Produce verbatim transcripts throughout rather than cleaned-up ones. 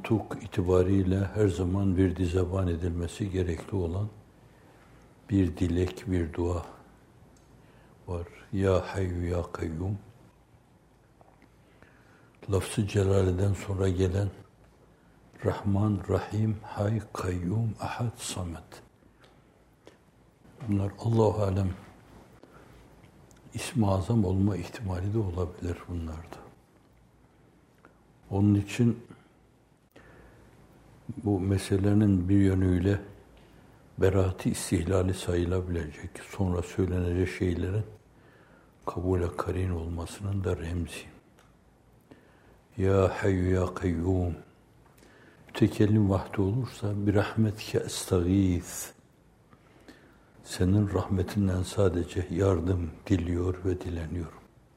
mantık itibariyle her zaman virdi zeban edilmesi gerekli olan bir dilek, bir dua var. Ya Hayyu Ya Kayyum. Lafz-ı celaleden sonra gelen Rahman, Rahim, Hay, Kayyum, Ahad, Samet. Bunlar Allah-u Alem İsm-i Azam olma ihtimali de olabilir bunlarda. Onun için bu meselenin bir yönüyle beraat-i istihlali sayılabilecek, sonra söylenecek şeylerin kabule karin olmasının da remzi. Ya Hayyu Ya Kayyum. Mütekellim vahdi olursa bir rahmetke estağîz. Senin rahmetinden sadece yardım diliyor ve dileniyorum.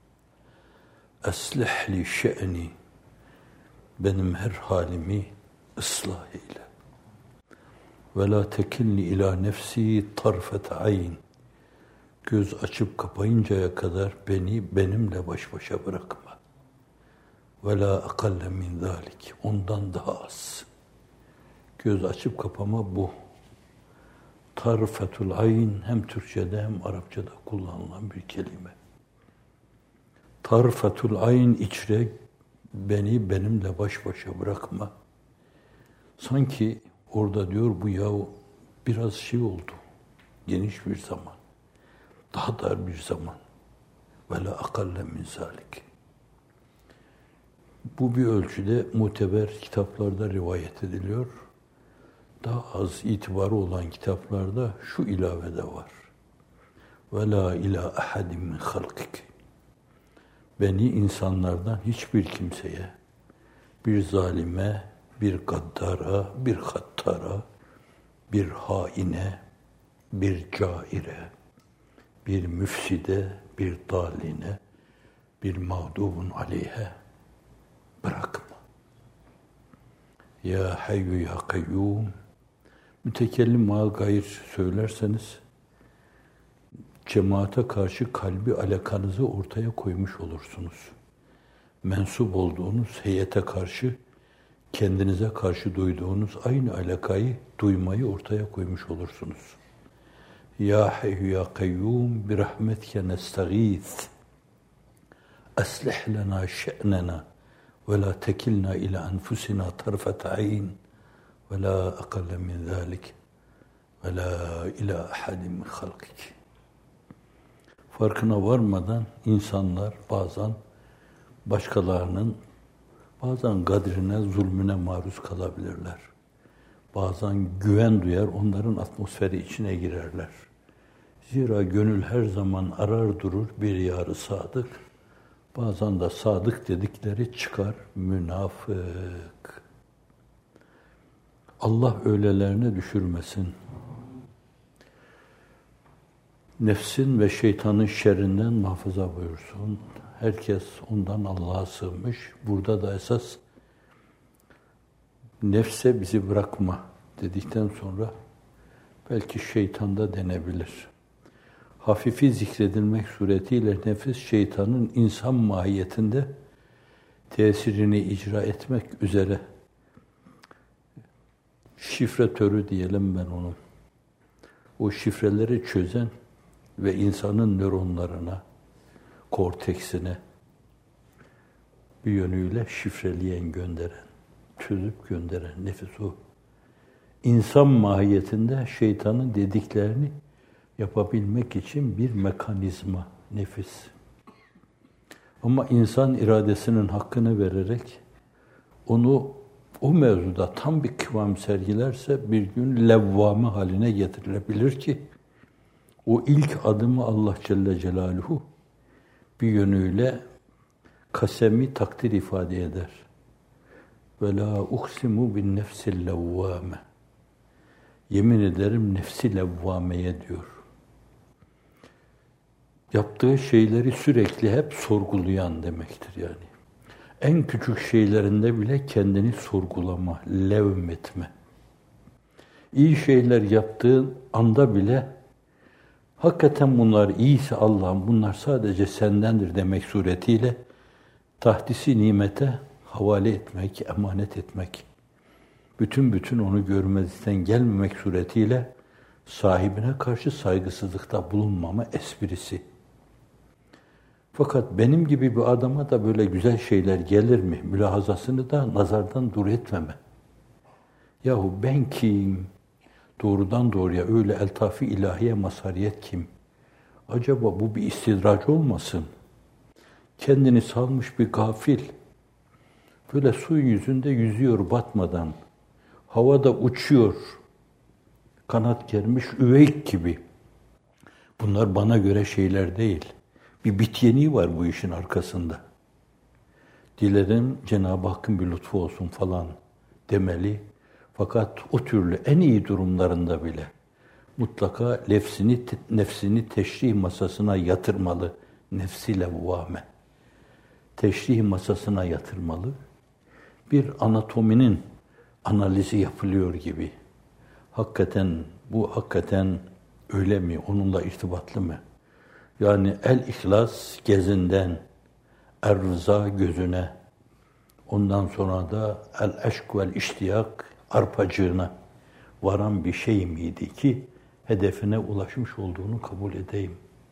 Eslih li şe'ni. Benim her halimi ıslah eyle. Ve la tekilni ila nefsi tarfet ayn. Göz açıp kapayıncaya kadar beni benimle baş başa bırakma. Ve la akalle min zalik. Ondan daha az. Göz açıp kapama bu. Tarfetul ayn hem Türkçe'de hem Arapça'da kullanılan bir kelime. Tarfetul ayn içre beni benimle baş başa bırakma. Sanki orada diyor bu yahu biraz şey oldu. Geniş bir zaman. Daha dar bir zaman. Ve la akalle min zalik. Bu bir ölçüde muteber kitaplarda rivayet ediliyor. Daha az itibarı olan kitaplarda şu ilave de var. Ve la ila ahadim min halkik. Beni insanlardan hiçbir kimseye, bir zalime, bir gaddara, bir hattara, bir haine, bir caire, bir müfside, bir daline, bir mağdubun aleyhe bırakma. Ya Hayyu Ya Kayyum. Mütekellim mal gayr söylerseniz cemaate karşı kalbi alakanızı ortaya koymuş olursunuz. Mensup olduğunuz heyete karşı kendinize karşı duyduğunuz aynı alakayı duymayı ortaya koymuş olursunuz. Ya Hayyu Ya Kayyum bi rahmetike nestağîz. Aslih lena şe'nena ve la tekilna ila enfusina tarfet ayn ve la akalle min zalik ve la ila ahadin min halkik. Farkına varmadan insanlar bazen başkalarının bazen gadrine, zulmüne maruz kalabilirler. Bazen güven duyar, onların atmosferi içine girerler. Zira gönül her zaman arar durur bir yar-ı sadık. Bazen de sadık dedikleri çıkar münafık. Allah öylelerine düşürmesin. Nefsin ve şeytanın şerrinden muhafaza buyursun. Herkes ondan Allah'a sığınmış. Burada da esas nefse bizi bırakma dedikten sonra belki şeytan da denebilir. Hafifi zikredilmek suretiyle nefis şeytanın insan mahiyetinde tesirini icra etmek üzere şifretörü diyelim ben onu. O şifreleri çözen ve insanın nöronlarına, korteksine bir yönüyle şifreleyen, gönderen, çözüp gönderen nefis o. İnsan mahiyetinde şeytanın dediklerini yapabilmek için bir mekanizma, nefis. Ama insan iradesinin hakkını vererek onu o mevzuda tam bir kıvam sergilerse bir gün levvame haline getirilebilir ki o ilk adımı Allah Celle Celaluhu bir yönüyle kasemi takdir ifade eder. Ve la uksimu bin nefsil levvame. Yemin ederim nefsi levvameye diyor. Yaptığı şeyleri sürekli hep sorgulayan demektir yani. En küçük şeylerinde bile kendini sorgulama, levmetme. İyi şeyler yaptığın anda bile hakikaten bunlar iyiyse Allah'ım bunlar sadece sendendir demek suretiyle tahdisi nimete havale etmek, emanet etmek. bütün bütün onu görmezden gelmemek suretiyle sahibine karşı saygısızlıkta bulunmama esprisi. Fakat benim gibi bir adama da böyle güzel şeyler gelir mi? Mülahazasını da nazardan dur etmeme. Yahu ben kim? Doğrudan doğruya öyle eltaf-ı ilahiye mazhariyet kim? Acaba bu bir istidrac olmasın? Kendini salmış bir gafil, böyle suyun yüzünde yüzüyor batmadan, havada uçuyor, kanat germiş üveyik gibi. Bunlar bana göre şeyler değil. Bir bityeni var bu işin arkasında. Dilerim Cenab-ı Hakk'ın bir lütfu olsun falan demeli. Fakat o türlü en iyi durumlarında bile mutlaka nefsini, nefsini teşrih masasına yatırmalı. Nefsi levvame. Teşrih masasına yatırmalı. Bir anatominin analizi yapılıyor gibi. Hakikaten, bu hakikaten öyle mi? Onunla irtibatlı mı? Yani el-İhlas gezinden, er-rıza gözüne, ondan sonra da el-eşk vel-iştiyak arpacığına varan bir şey miydi ki hedefine ulaşmış olduğunu kabul edeyim.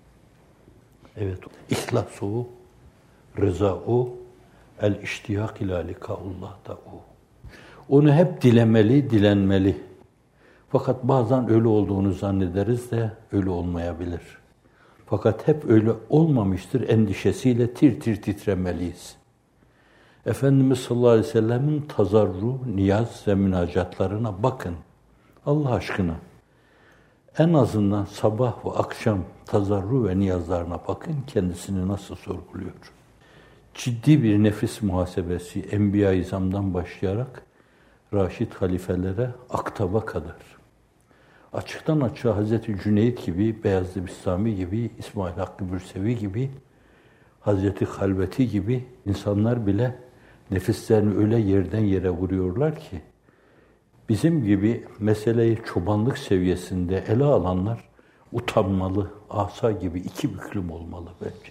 Evet, ihlas o, rıza o, el-iştiyak ila likaullah da o. Onu hep dilemeli, dilenmeli. Fakat bazen öyle olduğunu zannederiz de öyle olmayabilir. Fakat hep öyle olmamıştır endişesiyle tir tir titremeliyiz. Efendimiz sallallahu aleyhi ve sellemin tazarru, niyaz ve münacatlarına bakın. Allah aşkına. En azından sabah ve akşam tazarru ve niyazlarına bakın, kendisini nasıl sorguluyor. Ciddi bir nefis muhasebesi, Enbiya-i İzam'dan başlayarak Raşid halifelere aktaba kadar. Açıktan açığa Hazreti Cüneyt gibi, Beyazlı Bistami gibi, İsmail Hakkı Bürsevi gibi, Hazreti Halveti gibi insanlar bile nefislerini öyle yerden yere vuruyorlar ki, bizim gibi meseleyi çobanlık seviyesinde ele alanlar utanmalı, asa gibi iki büklüm olmalı bence.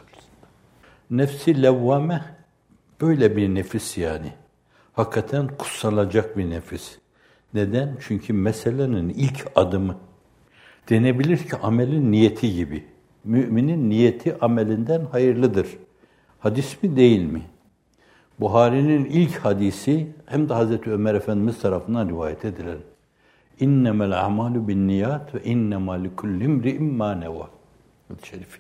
Nefsi levvame böyle bir nefis yani. Hakikaten kutsanacak bir nefis. Neden? Çünkü meselenin ilk adımı. Denebilir ki amelin niyeti gibi. Müminin niyeti amelinden hayırlıdır. Hadis mi değil mi? Buhari'nin ilk hadisi hem de Hazreti Ömer Efendimiz tarafından rivayet edilen. İnnemel a'malu bin niyat ve innemâ likulli imri'in mâ nevâ. Hadis-i şerif.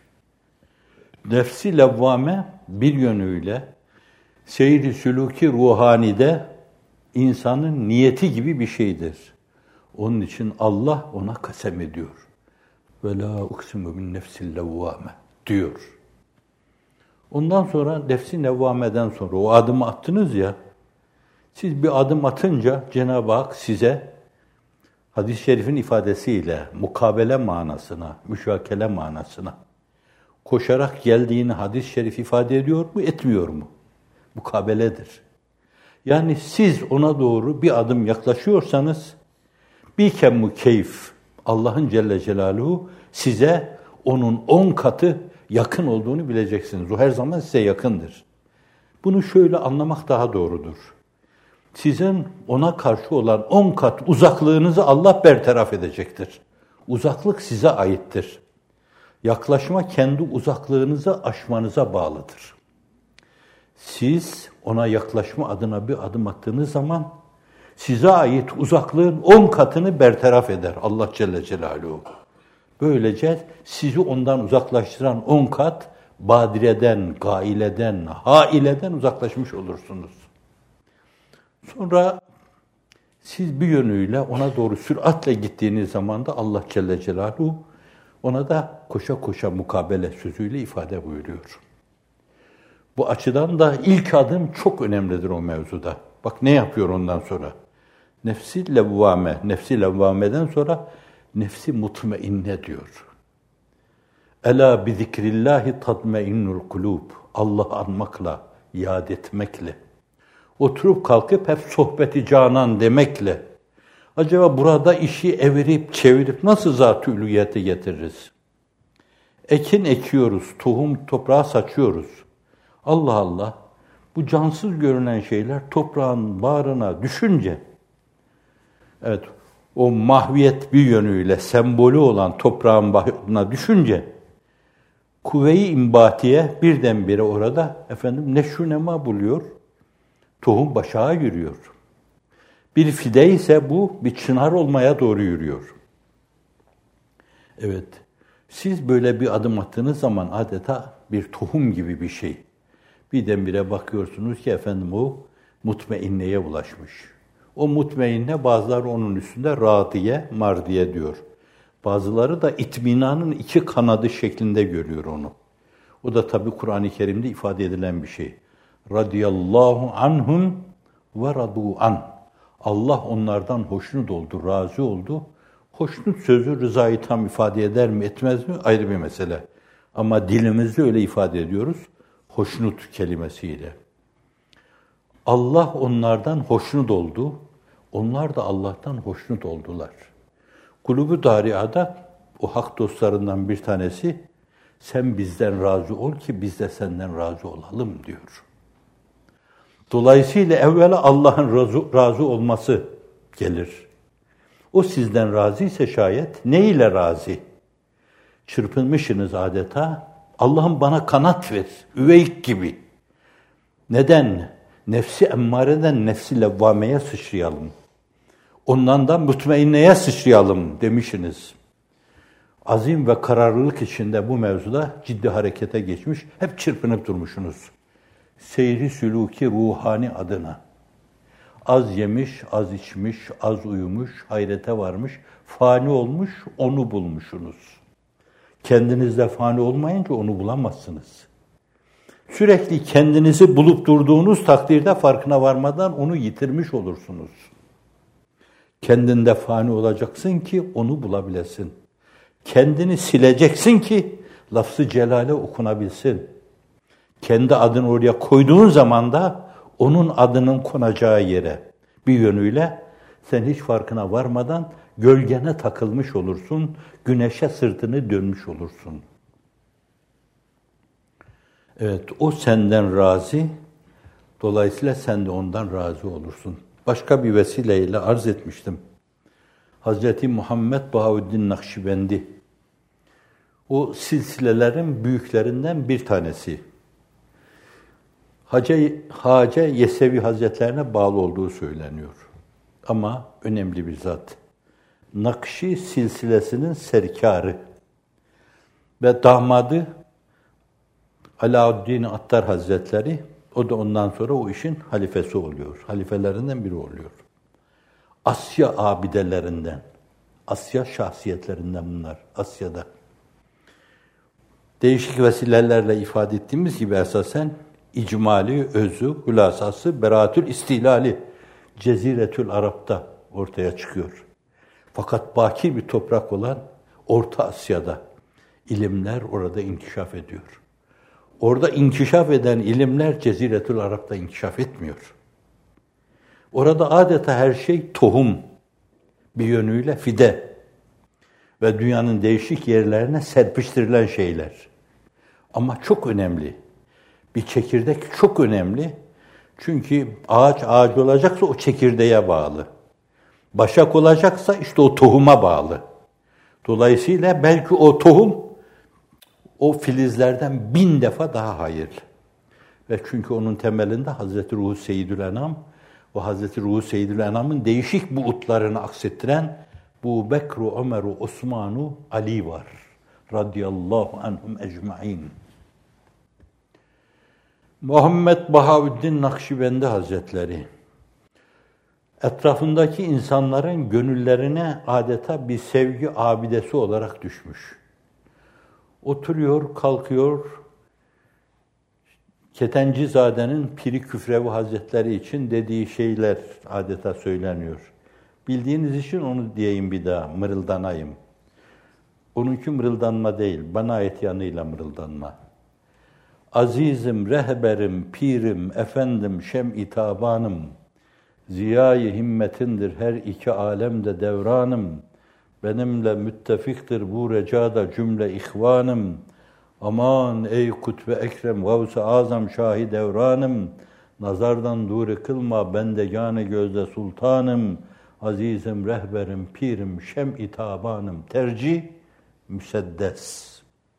Nefsi levvame bir yönüyle seyri sülûki ruhanide insanın niyeti gibi bir şeydir. Onun için Allah ona kasem ediyor. Ve la uksimu bin nefsil levvame diyor. Ondan sonra nefsi nevvameden sonra o adımı attınız ya, siz bir adım atınca Cenab-ı Hak size hadis-i şerifin ifadesiyle mukabele manasına, müşakele manasına koşarak geldiğini hadis-i şerif ifade ediyor mu, etmiyor mu? Mukabeledir. Yani siz ona doğru bir adım yaklaşıyorsanız bir kemmu keyf Allah'ın Celle Celaluhu size onun on katı yakın olduğunu bileceksiniz. O her zaman size yakındır. Bunu şöyle anlamak daha doğrudur. Sizin ona karşı olan on kat uzaklığınızı Allah bertaraf edecektir. Uzaklık size aittir. Yaklaşma kendi uzaklığınızı aşmanıza bağlıdır. Siz ona yaklaşma adına bir adım attığınız zaman size ait uzaklığın on katını bertaraf eder Allah Celle Celaluhu. Böylece sizi ondan uzaklaştıran on kat badireden, gaileden, haileden uzaklaşmış olursunuz. Sonra siz bir yönüyle ona doğru süratle gittiğiniz zaman da Allah Celle Celaluhu ona da koşa koşa mukabele sözüyle ifade buyuruyor. Bu açıdan da ilk adım çok önemlidir o mevzuda. Bak ne yapıyor ondan sonra? Nefsi levvame, nefsi levvameden sonra nefsi mutmainne diyor. Ela bi zikrillahi tatmainnul kulub. Allah anmakla, yad etmekle, oturup kalkıp hep sohbeti canan demekle, acaba burada işi evirip çevirip nasıl zat-ı ülüyete getiririz? Ekin ekiyoruz, tohum toprağa saçıyoruz. Allah Allah, bu cansız görünen şeyler toprağın bağrına düşünce Evet, o mahviyet bir yönüyle sembolü olan toprağın başına düşünce kuvve-i imbatiye birdenbire orada efendim neşru nema buluyor. Tohum başağa yürüyor. Bir fide ise bu bir çınar olmaya doğru yürüyor. Evet, siz böyle bir adım attığınız zaman adeta bir tohum gibi bir şey. Birdenbire bakıyorsunuz ki efendim o mutmainneye ulaşmış. O mutmainne bazıları onun üstünde radiye, mardiye diyor. Bazıları da itminanın iki kanadı şeklinde görüyor onu. O da tabii Kur'an-ı Kerim'de ifade edilen bir şey. Radiyallahu anhum ve radu an. Allah onlardan hoşnut oldu, razı oldu. Hoşnut sözü rızayı tam ifade eder mi, etmez mi? Ayrı bir mesele. Ama dilimizde öyle ifade ediyoruz. Hoşnut kelimesiyle. Allah onlardan hoşnut oldu. Onlar da Allah'tan hoşnut oldular. Kulübü Daria'da o hak dostlarından bir tanesi, sen bizden razı ol ki biz de senden razı olalım diyor. Dolayısıyla evvela Allah'ın razı, razı olması gelir. O sizden razı ise şayet ne ile razı? Çırpınmışsınız adeta. Allah'ım bana kanat ver, üveyik gibi. Neden? Nefsi emmareden nefsi levvameye sıçrayalım. Ondan da mutmainneye sıçrayalım demişsiniz. Azim ve kararlılık içinde bu mevzuda ciddi harekete geçmiş, hep çırpınıp durmuşsunuz. Seyri sülûki ruhani adına. Az yemiş, az içmiş, az uyumuş, hayrete varmış, fani olmuş, onu bulmuşsunuz. Kendinizde fani olmayınca onu bulamazsınız. Sürekli kendinizi bulup durduğunuz takdirde farkına varmadan onu yitirmiş olursunuz. Kendinde fani olacaksın ki onu bulabilesin. Kendini sileceksin ki lafz-ı celale okunabilsin. Kendi adını oraya koyduğun zaman da onun adının konacağı yere bir yönüyle sen hiç farkına varmadan gölgene takılmış olursun, güneşe sırtını dönmüş olursun. Evet, o senden razı, dolayısıyla sen de ondan razı olursun. Başka bir vesileyle arz etmiştim. Hazreti Muhammed Bahaüddin Nakşibendi, o silsilelerin büyüklerinden bir tanesi. Hacı, Hacı Yesevi Hazretlerine bağlı olduğu söyleniyor. Ama önemli bir zat. Nakşi silsilesinin serkarı ve damadı Alauddin Attar Hazretleri, o da ondan sonra o işin halifesi oluyor. Halifelerinden biri oluyor. Asya abidelerinden, Asya şahsiyetlerinden bunlar, Asya'da. Değişik vesilelerle ifade ettiğimiz gibi esasen icmali, özü, hülasası, beraatül istilali, Ceziretül Arap'ta ortaya çıkıyor. Fakat baki bir toprak olan Orta Asya'da ilimler orada inkişaf ediyor. Orada inkişaf eden ilimler Ceziretül Arap'ta inkişaf etmiyor. Orada adeta her şey tohum, bir yönüyle fide ve dünyanın değişik yerlerine serpiştirilen şeyler. Ama çok önemli. Bir çekirdek çok önemli. Çünkü ağaç ağaç olacaksa o çekirdeğe bağlı. Başak olacaksa işte o tohuma bağlı. Dolayısıyla belki o tohum o filizlerden bin defa daha hayırlı. Ve çünkü onun temelinde Hazreti Ruhu Seyyidül Enam, o Hazreti Ruhu Seyyidül Enam'ın değişik buğutlarını aksettiren bu Bekru, Ömer'u, Osman'u, Ali var. Radiyallahu anhum ecmaîn. Muhammed Bahaüddin Nakşibendi Hazretleri, etrafındaki insanların gönüllerine adeta bir sevgi abidesi olarak düşmüş. Oturuyor, kalkıyor, Ketencizade'nin Piri Küfrevi Hazretleri için dediği şeyler adeta söyleniyor. Bildiğiniz için onu diyeyim bir daha, mırıldanayım. Onunki mırıldanma değil, bana ait yanıyla mırıldanma. Azizim, rehberim, pirim, efendim, şem-i tabanım, ziya-i himmetindir her iki alemde devranım, benimle müttefiktir bu recada cümle ihvanım, aman ey kutbe ekrem, gavs-ı azam şahi devranım, nazardan duri kılma bendegâne gözde sultanım, azizim, rehberim, pirim, şem-i tabanım, tercih, müseddes.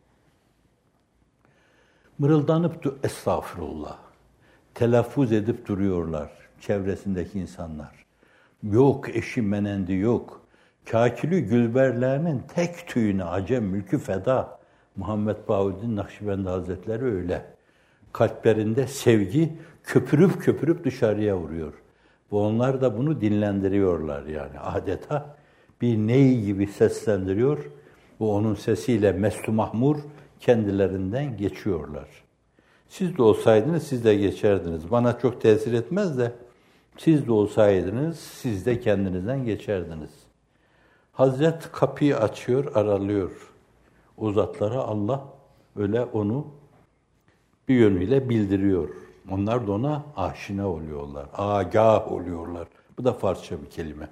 Mırıldanıp du estağfurullah. Telaffuz edip duruyorlar çevresindeki insanlar. Yok eşi menendi yok. Kâkülü gülberlerinin tek tüyüne acem mülkü feda. Muhammed Bahuddin Nakşibendi Hazretleri öyle. Kalplerinde sevgi köpürüp köpürüp dışarıya vuruyor. Bu onlar da bunu dinlendiriyorlar yani adeta bir ney gibi seslendiriyor. Bu onun sesiyle meslu mahmur kendilerinden geçiyorlar. Siz de olsaydınız siz de geçerdiniz. Bana çok tesir etmez de siz de olsaydınız siz de kendinizden geçerdiniz. Hazret kapıyı açıyor, aralıyor. O zatlara Allah öyle onu bir yönüyle bildiriyor. Onlar da ona aşina oluyorlar, agah oluyorlar. Bu da Farsça bir kelime.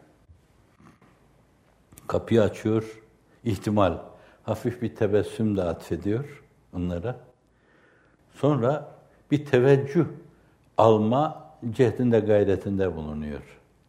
Kapıyı açıyor, ihtimal. Hafif bir tebessüm de atfediyor onlara. Sonra bir teveccüh alma cehdinde, gayretinde bulunuyor.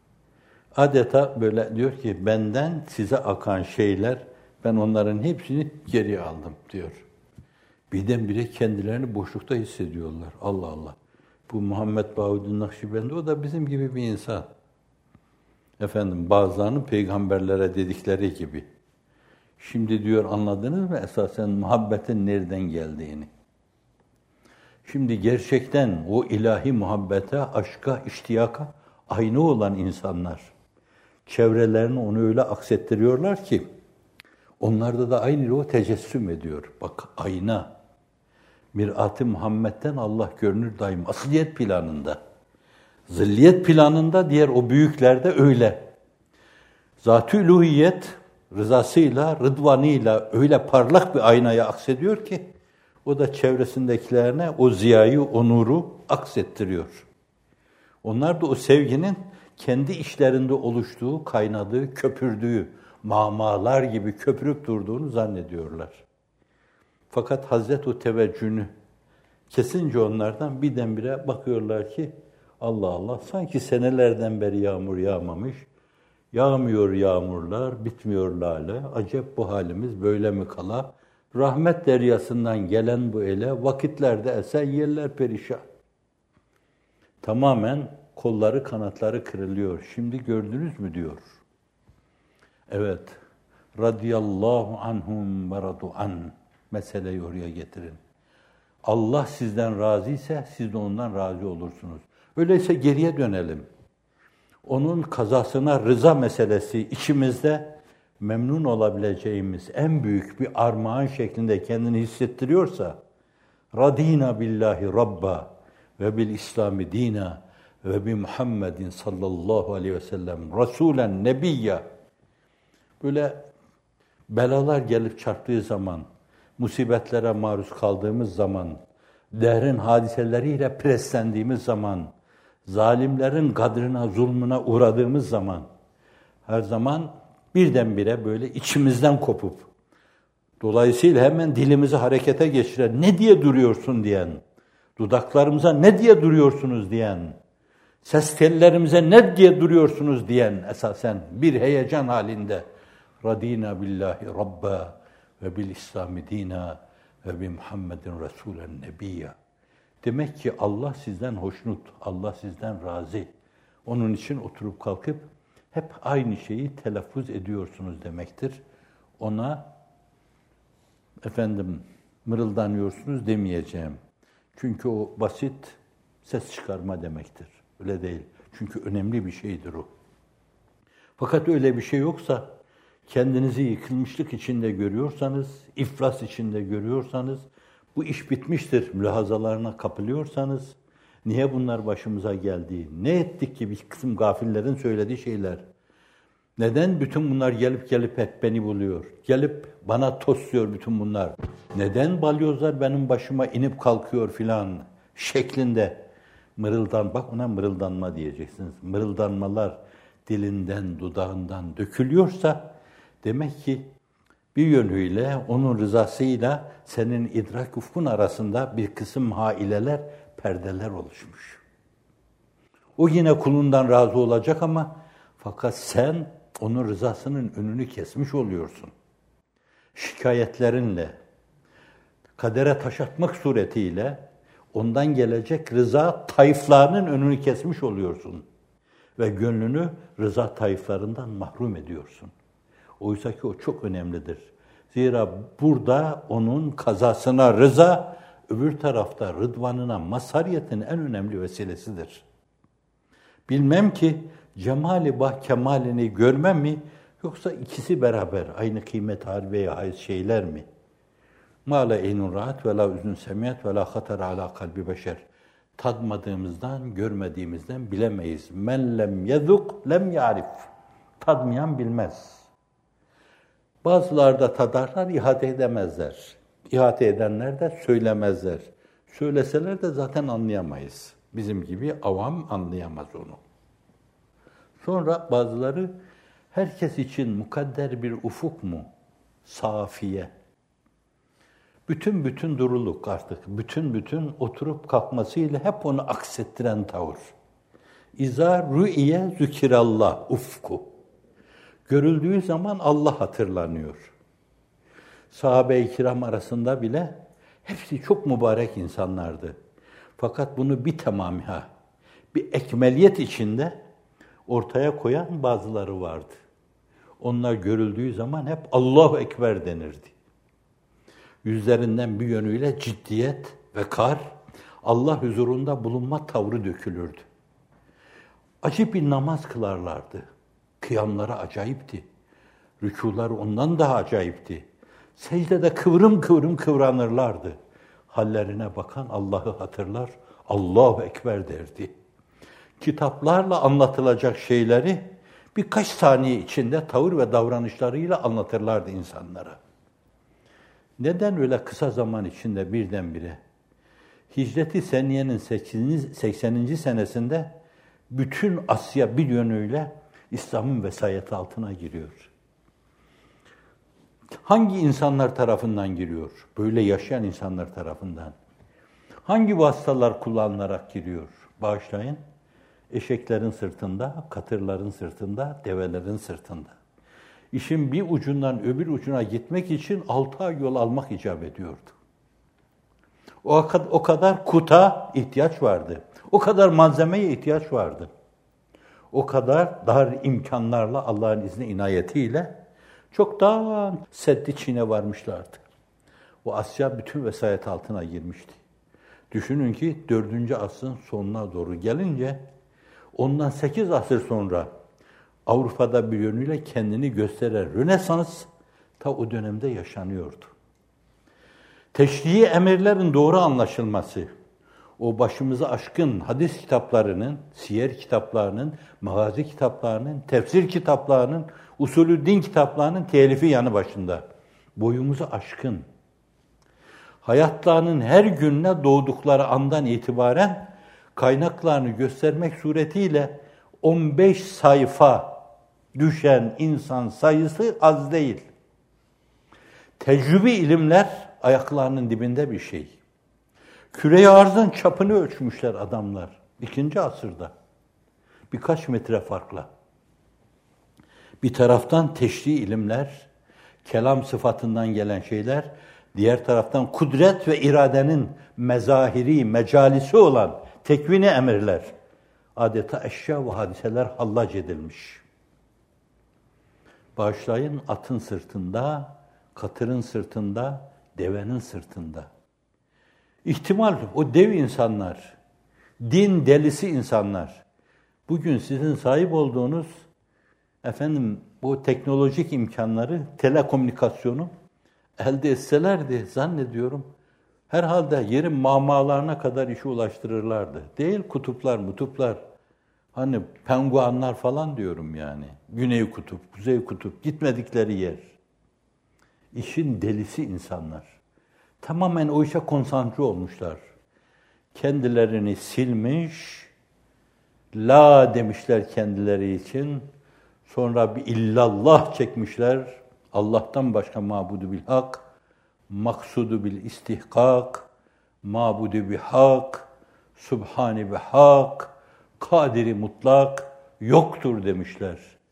Adeta böyle diyor ki, benden size akan şeyler, ben onların hepsini geri aldım diyor. Birdenbire kendilerini boşlukta hissediyorlar. Allah Allah. Bu Muhammed Bahuddin Nakşibendi, o da bizim gibi bir insan. Efendim, bazılarının peygamberlere dedikleri gibi. Şimdi diyor, anladınız mı esasen muhabbetin nereden geldiğini? Şimdi gerçekten o ilahi muhabbete, aşka, iştiyaka aynı olan insanlar, çevrelerini onu öyle aksettiriyorlar ki, onlarda da aynı o tecessüm ediyor. Bak, ayna. Mirat-ı Muhammed'den Allah görünür daim. Asliyet planında. Zilliyet planında diğer o büyüklerde öyle. Zat-ı uluhiyet rızasıyla, rıdvanıyla öyle parlak bir aynaya aksediyor ki, o da çevresindekilerine o ziyayı, o nuru aksettiriyor. Onlar da o sevginin kendi işlerinde oluştuğu, kaynadığı, köpürdüğü, mamalar gibi köpürüp durduğunu zannediyorlar. Fakat Hazret o teveccühünü kesince onlardan birdenbire bakıyorlar ki, Allah Allah, sanki senelerden beri yağmur yağmamış, yağmıyor yağmurlar, bitmiyor lale, acep bu halimiz böyle mi kala? Rahmet deryasından gelen bu ele, vakitlerde esen yerler perişan. Tamamen kolları, kanatları kırılıyor. Şimdi gördünüz mü diyor. Evet, radıyallahu anhum ve radu an. Meseleyi oraya getirin. Allah sizden razı ise siz de ondan razı olursunuz. Öyleyse geriye dönelim. Onun kazasına rıza meselesi içimizde memnun olabileceğimiz en büyük bir armağan şeklinde kendini hissettiriyorsa, radina billahi rabba ve bil İslami dina ve bi Muhammedin sallallahu aleyhi ve sellem rasulen nebiyya. Böyle belalar gelip çarptığı zaman, musibetlere maruz kaldığımız zaman, dehrin hadiseleriyle preslendiğimiz zaman, zalimlerin gadrına, zulmüne uğradığımız zaman, her zaman birdenbire böyle içimizden kopup, dolayısıyla hemen dilimizi harekete geçiren, ne diye duruyorsun diyen, dudaklarımıza ne diye duruyorsunuz diyen, ses tellerimize ne diye duruyorsunuz diyen esasen bir heyecan halinde, radina billahi rabba ve bil İslami dina ve bi Muhammedin Resulen nebiyya. Demek ki Allah sizden hoşnut, Allah sizden razı. Onun için oturup kalkıp hep aynı şeyi telaffuz ediyorsunuz demektir. Ona efendim mırıldanıyorsunuz demeyeceğim. Çünkü o basit ses çıkarma demektir. Öyle değil. Çünkü önemli bir şeydir o. Fakat öyle bir şey yoksa, kendinizi yıkılmışlık içinde görüyorsanız, iflas içinde görüyorsanız, bu iş bitmiştir mülahazalarına kapılıyorsanız, niye bunlar başımıza geldi? Ne ettik ki bir kısım gafillerin söylediği şeyler? Neden bütün bunlar gelip gelip hep beni buluyor? Gelip bana tosluyor bütün bunlar. Neden balyozlar benim başıma inip kalkıyor filan şeklinde mırıldan, bak ona mırıldanma diyeceksiniz. Mırıldanmalar dilinden, dudağından dökülüyorsa demek ki bir yönüyle onun rızasıyla senin idrak ufkun arasında bir kısım haileler, perdeler oluşmuş. O yine kulundan razı olacak ama Fakat sen onun rızasının önünü kesmiş oluyorsun. Şikayetlerinle, kadere taş atmak suretiyle ondan gelecek rıza tayflarının önünü kesmiş oluyorsun. Ve gönlünü rıza tayflarından mahrum ediyorsun. Oysa ki o çok önemlidir. Zira burada onun kazasına rıza, öbür tarafta rıdvanına mazhariyetin en önemli vesilesidir. Bilmem ki cemali bah kemalini görmem mi, yoksa ikisi beraber aynı kıymet harbeye ait şeyler mi? مَا لَا اِنُّ رَاتْ وَلَا اُذْنُ سَمِيَتْ وَلَا خَطَرَ عَلَى قَلْبِ beşer. Tadmadığımızdan, görmediğimizden bilemeyiz. Men lem yezuk lem yarif. Tadmayan bilmez. Bazıları da tadarlar, ihate edemezler. İhate edenler de söylemezler. Söyleseler de zaten anlayamayız. Bizim gibi avam anlayamaz onu. Sonra bazıları herkes için mukadder bir ufuk mu? Safiye. Bütün bütün duruluk artık, bütün bütün oturup kalkmasıyla hep onu aksettiren tavır. İza rü'iye zükirallah ufku. Görüldüğü zaman Allah hatırlanıyor. Sahabe-i kiram arasında bile hepsi çok mübarek insanlardı. Fakat bunu bir tamamiha, bir ekmeliyet içinde ortaya koyan bazıları vardı. Onlar görüldüğü zaman hep Allahu Ekber denirdi. Yüzlerinden bir yönüyle ciddiyet ve kar, Allah huzurunda bulunma tavrı dökülürdü. Acayip bir namaz kılarlardı. Kıyamları acayipti. Rükûlar ondan daha acayipti. Secdede kıvrım kıvrım kıvranırlardı. Hallerine bakan Allah'ı hatırlar, Allahu Ekber derdi. Kitaplarla anlatılacak şeyleri birkaç saniye içinde tavır ve davranışlarıyla anlatırlardı insanlara. Neden öyle kısa zaman içinde birdenbire? Hicret-i Seniye'nin sekseninci senesinde bütün Asya bir yönüyle İslam'ın vesayeti altına giriyor. Hangi insanlar tarafından giriyor? Böyle yaşayan insanlar tarafından. Hangi vasıtalar kullanılarak giriyor? Bağışlayın. Eşeklerin sırtında, katırların sırtında, develerin sırtında. İşin bir ucundan öbür ucuna gitmek için altı ay yol almak icap ediyordu. O, o kadar kuta ihtiyaç vardı. O kadar malzemeye ihtiyaç vardı. O kadar dar imkanlarla Allah'ın izni inayetiyle çoktan Seddi Çin'e varmışlardı. O Asya bütün vesayet altına girmişti. Düşünün ki dördüncü asrın sonuna doğru gelince ondan sekiz asır sonra Avrupa'da bir yönüyle kendini gösteren Rönesans ta o dönemde yaşanıyordu. Teşrii emirlerin doğru anlaşılması, o başımıza aşkın hadis kitaplarının, siyer kitaplarının, magazi kitaplarının, tefsir kitaplarının, usulü din kitaplarının telifi yanı başında. Boyumuzu aşkın. Hayatlarının her gününe doğdukları andan itibaren kaynaklarını göstermek suretiyle on beş sayfa düşen insan sayısı az değil. Tecrübi ilimler ayaklarının dibinde bir şey. Küre-i arzın çapını ölçmüşler adamlar ikinci asırda. Birkaç metre farkla. Bir taraftan teşri ilimler, kelam sıfatından gelen şeyler, diğer taraftan kudret ve iradenin mezahiri, mecalisi olan tekvini emirler. Adeta eşya ve hadiseler hallac edilmiş. Bağışlayın, atın sırtında, katırın sırtında, devenin sırtında. İhtimal o dev insanlar, din delisi insanlar, bugün sizin sahip olduğunuz efendim bu teknolojik imkanları, telekomünikasyonu elde etselerdi zannediyorum herhalde yerin mamalarına kadar işi ulaştırırlardı. Değil kutuplar, mutuplar, hani penguanlar falan diyorum yani. Güney kutup, kuzey kutup, gitmedikleri yer. İşin delisi insanlar. Tamamen o işe konsantre olmuşlar. Kendilerini silmiş, la demişler kendileri için. Sonra bir illallah çekmişler. Allah'tan başka mabudu bil hak, maksudu bil istihkak, mabudu bi hak, subhani bi hak, kadiri mutlak yoktur demişler.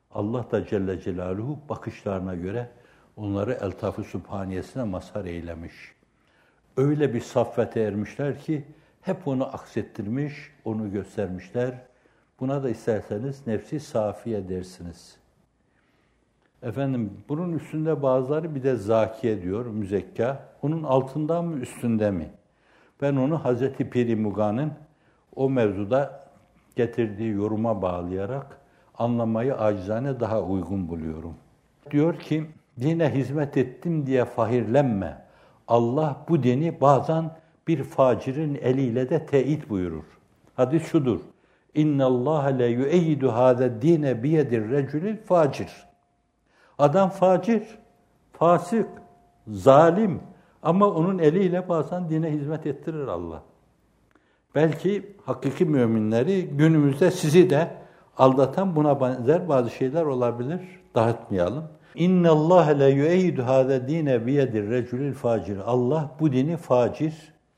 Allah da Celle Celaluhu bakışlarına göre onları Eltaf-ı Sübhaniyesine mazhar eylemiş. Öyle bir saffete ermişler ki hep onu aksettirmiş, onu göstermişler. Buna da isterseniz nefsi safiye dersiniz. Efendim bunun üstünde bazıları bir de zakiye diyor, müzekka. Onun altında mı, üstünde mi? Ben onu Hazreti Pir-i Mughan'ın o mevzuda getirdiği yoruma bağlayarak anlamayı acizane daha uygun buluyorum. Diyor ki, dine hizmet ettim diye fahirlenme. Allah bu dini bazen bir facirin eliyle de teyit buyurur. Hadis şudur. İnna Allah la yu'eyyidu hâze dine biyedir reculil facir. Adam facir, fasık, zalim ama onun eliyle bazen dine hizmet ettirir Allah. Belki hakiki müminleri günümüzde sizi de aldatan buna benzer bazı şeyler olabilir. Dağıtmayalım. İnna Allah la yu'eyyidu hâze dine biyedir reculil facir. Allah bu dini facir,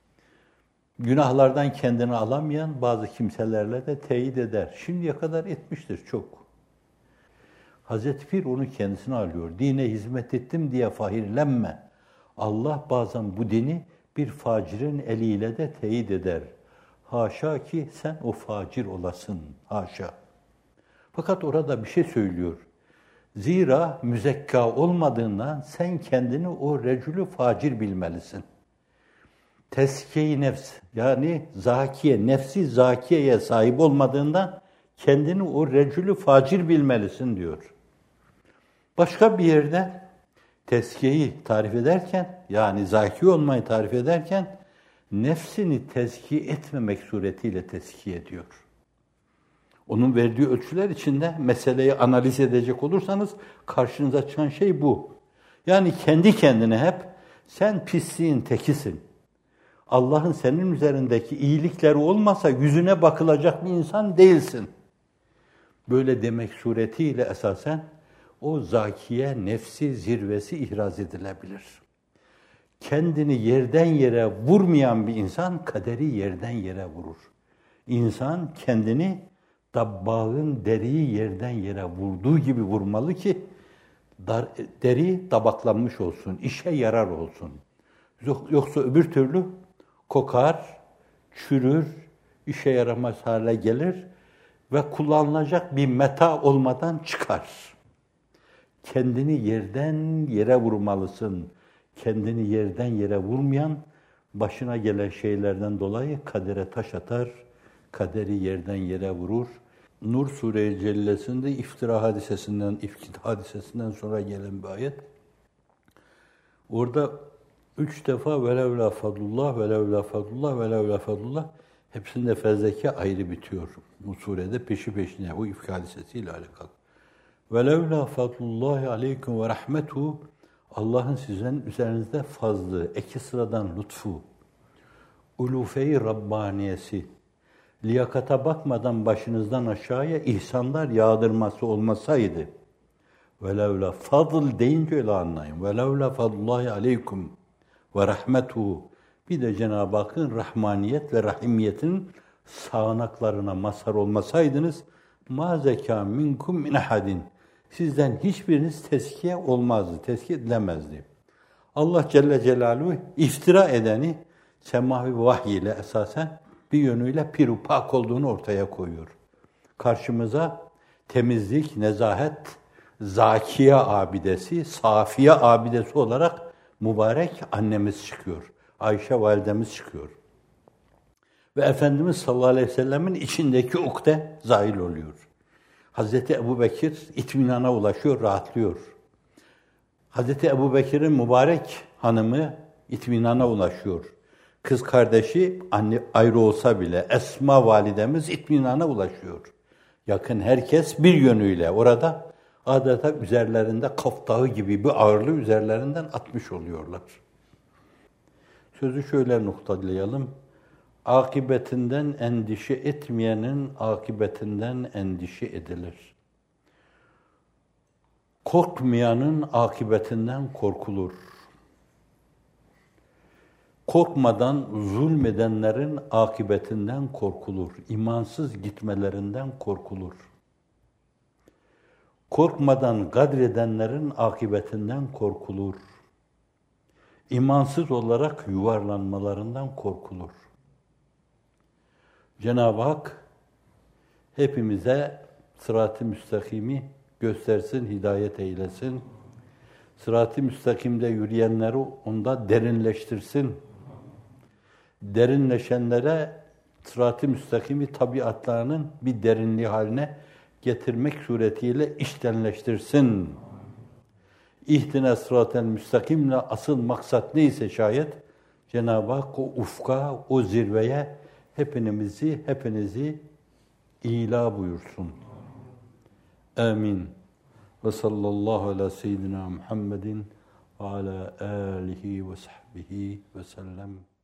günahlardan kendini alamayan bazı kimselerle de teyit eder. Şimdiye kadar etmiştir çok. Hazreti Pir onu kendisine alıyor. Dine hizmet ettim diye fahirlenme. Allah bazen bu dini bir facirin eliyle de teyit eder. Haşa ki sen o facir olasın. Haşa. Fakat orada bir şey söylüyor. Zira müzekka olmadığından sen kendini o recülü facir bilmelisin. Teskiye-i nefs, yani zakiye, nefsi zakiyeye sahip olmadığından kendini o recülü facir bilmelisin diyor. Başka bir yerde teskiyeyi tarif ederken, yani zaki olmayı tarif ederken, nefsini tezkiye etmemek suretiyle tezkiye ediyor. Onun verdiği ölçüler içinde meseleyi analiz edecek olursanız karşınıza çıkan şey bu. Yani kendi kendine hep sen pisliğin tekisin. Allah'ın senin üzerindeki iyilikleri olmasa yüzüne bakılacak bir insan değilsin. Böyle demek suretiyle esasen o zakiye nefsi zirvesi ihraz edilebilir. Kendini yerden yere vurmayan bir insan kaderi yerden yere vurur. İnsan kendini dabbağın deriyi yerden yere vurduğu gibi vurmalı ki dar, deri tabaklanmış olsun, işe yarar olsun. Yoksa öbür türlü kokar, çürür, işe yaramaz hale gelir ve kullanılacak bir meta olmadan çıkar. Kendini yerden yere vurmalısın. Kendini yerden yere vurmayan, başına gelen şeylerden dolayı kadere taş atar, kaderi yerden yere vurur. Nur Sure-i Cellesi'nde iftira hadisesinden, ifkit hadisesinden sonra gelen bir ayet. Orada üç defa velev la fadlullah, velev la fadlullah, velev la fadlullah hepsinde fezleke ayrı bitiyor. Bu surede peşi peşine bu ifk hadisesiyle alakalı. Velev la fadlullahi aleyküm ve rahmetuhu Allah'ın sizin üzerinizde fazlı, eki sıradan lütfu, ulufe-i Rabbaniyesi, liyakata bakmadan başınızdan aşağıya ihsanlar yağdırması olmasaydı, velev la fadl deyince öyle anlayın, velev la fadlullahi aleyküm ve rahmetuhu, bir de Cenab-ı Hakk'ın rahmaniyet ve rahimiyetin sağanaklarına mazhar olmasaydınız, ma zeka minkum min ahadin, sizden hiçbiriniz tezkiye olmazdı, tezkiye edilemezdi. Allah Celle Celaluhu iftira edeni semavi vahiy ile esasen bir yönüyle pirupak olduğunu ortaya koyuyor. Karşımıza temizlik, nezahet, zakiye abidesi, safiye abidesi olarak mübarek annemiz çıkıyor. Ayşe validemiz çıkıyor. Ve Efendimiz sallallahu aleyhi ve sellemin içindeki ukde zahil oluyor. Hazreti Ebubekir itminana ulaşıyor, rahatlıyor. Hazreti Ebubekir'in mübarek hanımı itminana ulaşıyor. Kız kardeşi anne ayrı olsa bile Esma validemiz itminana ulaşıyor. Yakın herkes bir yönüyle orada adeta üzerlerinde kaftağı gibi bir ağırlığı üzerlerinden atmış oluyorlar. Sözü şöyle noktalayalım. Akibetinden endişe etmeyenin akibetinden endişe edilir. Korkmayanın akibetinden korkulur. Korkmadan zulmedenlerin akibetinden korkulur. İmansız gitmelerinden korkulur. Korkmadan kadredenlerin akıbetinden korkulur. İmansız olarak yuvarlanmalarından korkulur. Cenab-ı Hak hepimize sırat-ı müstakimi göstersin, hidayet eylesin. Sırat-ı müstakimde yürüyenleri onda derinleştirsin. Derinleşenlere sırat-ı müstakimi tabiatlarının bir derinliği haline getirmek suretiyle içtenleştirsin. İhdine sıratel müstakimle asıl maksat neyse şayet Cenab-ı Hak o ufka, o zirveye hepinizi, hepinizi ila buyursun. Amin. Ve sallallahu ala seyyidina Muhammedin ve ala alihi ve sahbihi ve sellem.